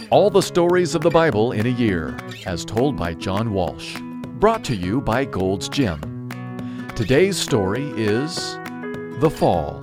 All the stories of the Bible in a year, as told by John Walsh. Brought to you by Gold's Gym. Today's story is The Fall.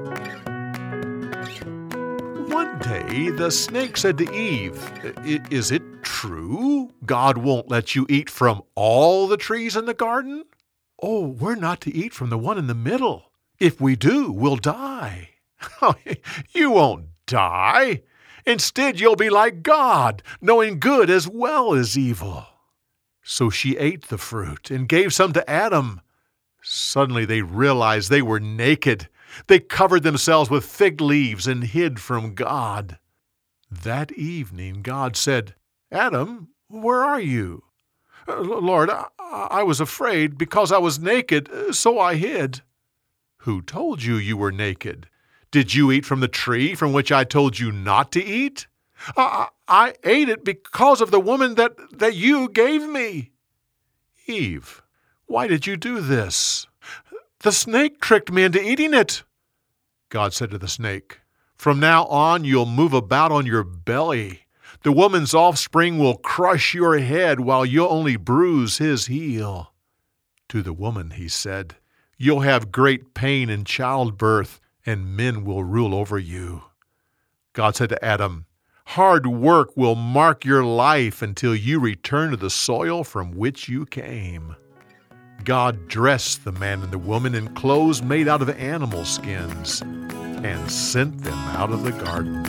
One day, the snake said to Eve, "Is it true God won't let you eat from all the trees in the garden? Oh, we're not to eat from the one in the middle. If we do, we'll die." "You won't die. Instead, you'll be like God, knowing good as well as evil." So she ate the fruit and gave some to Adam. Suddenly they realized they were naked. They covered themselves with fig leaves and hid from God. That evening God said, "Adam, where are you?" "Lord, I was afraid because I was naked, so I hid." "Who told you you were naked? Did you eat from the tree from which I told you not to eat?" I ate it because of the woman that you gave me." "Eve, why did you do this?" "The snake tricked me into eating it." God said to the snake, "From now on you'll move about on your belly. The woman's offspring will crush your head while you'll only bruise his heel." To the woman he said, "You'll have great pain in childbirth, and men will rule over you." God said to Adam, "Hard work will mark your life until you return to the soil from which you came." God dressed the man and the woman in clothes made out of animal skins and sent them out of the garden.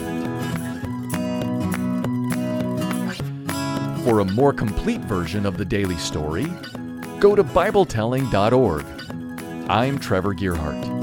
For a more complete version of the daily story, go to BibleTelling.org. I'm Trevor Gearhart.